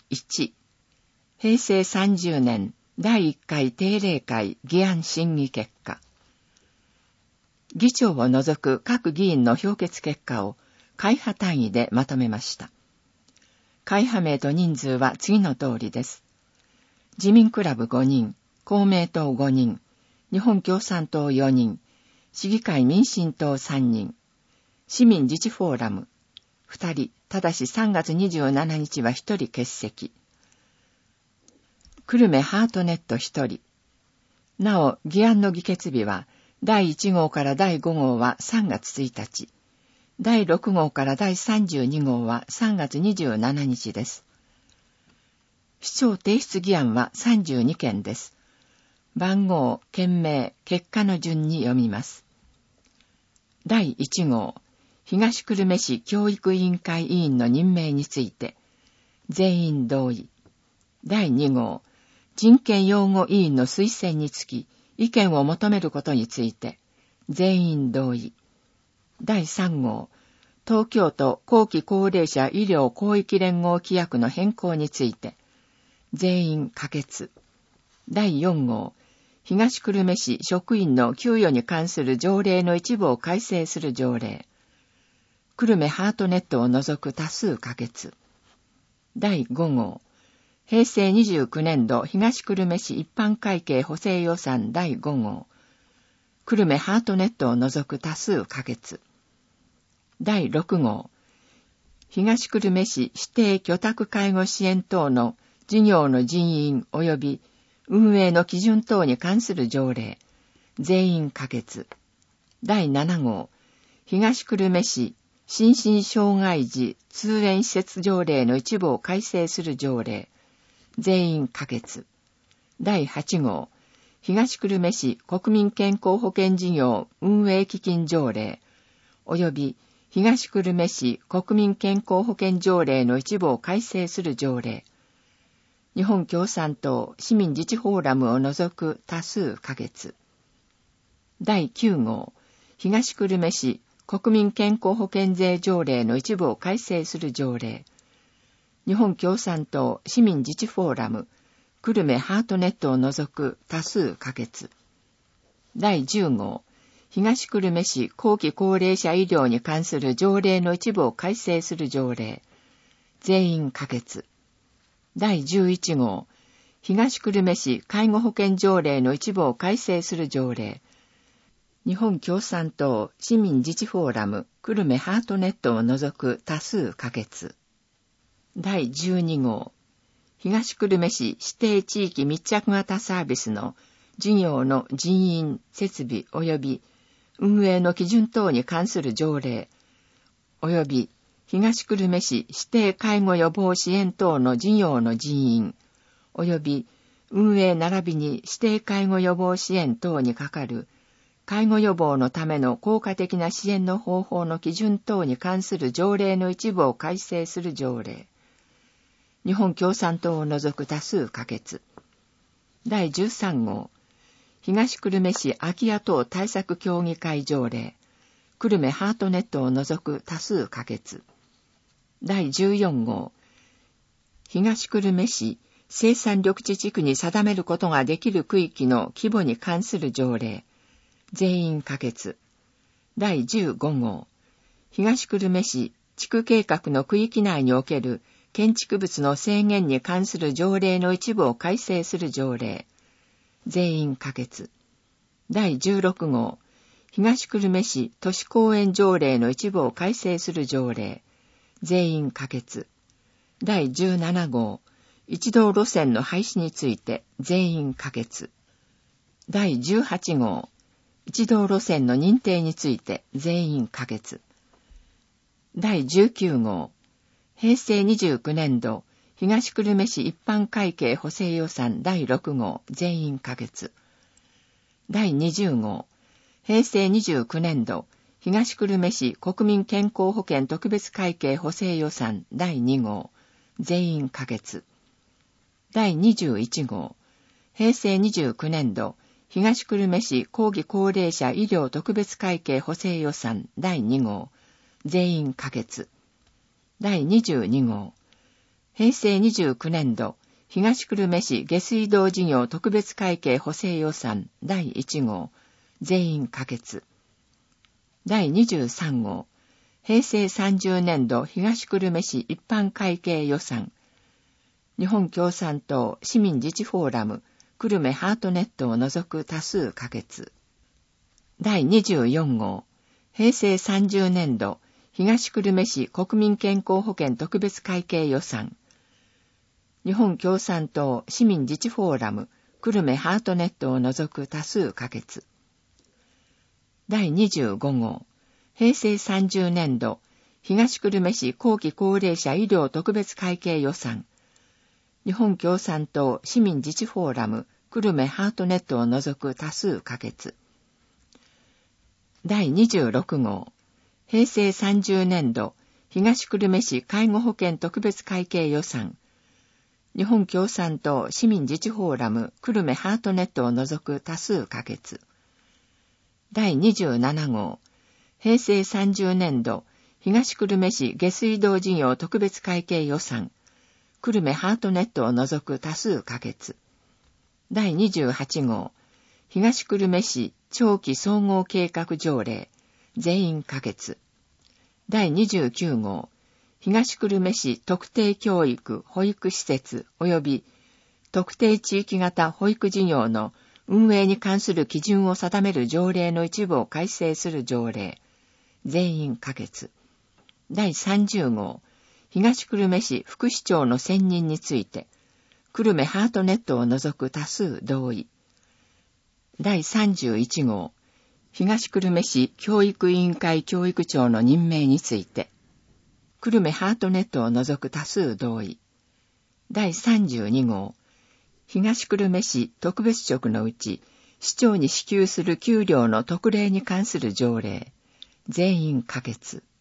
1、平成30年第1回定例会議案審議結果。議長を除く各議員の評決結果を会派単位でまとめました。会派名と人数は次の通りです。自民クラブ5人、公明党5人、日本共産党4人、市議会民進党3人、市民自治フォーラム2人、ただし3月27日は1人欠席。久留米ハートネット1人。なお、議案の議決日は、第1号から第5号は3月1日、第6号から第32号は3月27日です。市長提出議案は32件です。番号、件名、結果の順に読みます。第1号、東久留米市教育委員会委員の任命について、全員同意。第2号、人権擁護委員の推薦につき、意見を求めることについて、全員同意。第3号、東京都後期高齢者医療広域連合規約の変更について、全員可決。第4号、東久留米市職員の給与に関する条例の一部を改正する条例。久留米ハートネットを除く多数可決。第5号、平成29年度東久留米市一般会計補正予算第5号。久留米ハートネットを除く多数可決。第6号。東久留米市指定居宅介護支援等の事業の人員及び運営の基準等に関する条例。全員可決。第7号。東久留米市心身障害児通園施設条例の一部を改正する条例。全員可決。第8号、東久留米市国民健康保険事業運営基金条例、及び東久留米市国民健康保険条例の一部を改正する条例。日本共産党市民自治フォーラムを除く多数可決。第9号、東久留米市国民健康保険税条例の一部を改正する条例。日本共産党市民自治フォーラム、久留米ハートネットを除く多数可決。第10号、東久留米市後期高齢者医療に関する条例の一部を改正する条例。全員可決。第11号、東久留米市介護保険条例の一部を改正する条例。日本共産党市民自治フォーラム、久留米ハートネットを除く多数可決。第12号、東久留米市指定地域密着型サービスの事業の人員、設備及び運営の基準等に関する条例、及び東久留米市指定介護予防支援等の事業の人員、及び運営並びに指定介護予防支援等にかかる介護予防のための効果的な支援の方法の基準等に関する条例の一部を改正する条例。日本共産党を除く多数可決。第13号、東久留米市空き家等対策協議会条例。久留米ハートネットを除く多数可決。第14号、東久留米市生産緑地地区に定めることができる区域の規模に関する条例。全員可決。第15号、東久留米市地区計画の区域内における建築物の制限に関する条例の一部を改正する条例。全員可決。第16号、東久留米市都市公園条例の一部を改正する条例。全員可決。第17号、一道路線の廃止について全員可決。第18号、一道路線の認定について全員可決。第19号、平成29年度東久留米市一般会計補正予算第6号全員可決。第20号、平成29年度東久留米市国民健康保険特別会計補正予算第2号全員可決。第21号、平成29年度東久留米市後期高齢者医療特別会計補正予算第2号全員可決。第22号、 平成29年度、東久留米市下水道事業特別会計補正予算第1号、全員可決。第23号、平成30年度東久留米市一般会計予算、日本共産党市民自治フォーラム久留米ハートネットを除く多数可決。第24号、平成30年度東久留米市国民健康保険特別会計予算、日本共産党市民自治フォーラム久留米ハートネットを除く多数可決。第25号、平成30年度東久留米市後期高齢者医療特別会計予算、日本共産党市民自治フォーラム久留米ハートネットを除く多数可決。第26号、平成30年度東久留米市介護保険特別会計予算、日本共産党市民自治フォーラム久留米ハートネットを除く多数可決。第27号、平成30年度東久留米市下水道事業特別会計予算、久留米ハートネットを除く多数可決。第28号、東久留米市長期総合計画条例、全員可決。第29号、東久留米市特定教育保育施設及び特定地域型保育事業の運営に関する基準を定める条例の一部を改正する条例、全員可決。第30号、東久留米市副市長の選任について、久留米ハートネットを除く多数同意。第31号、東久留米市教育委員会教育長の任命について、久留米ハートネットを除く多数同意。第32号、東久留米市特別職のうち、市長に支給する給料の特例に関する条例、全員可決。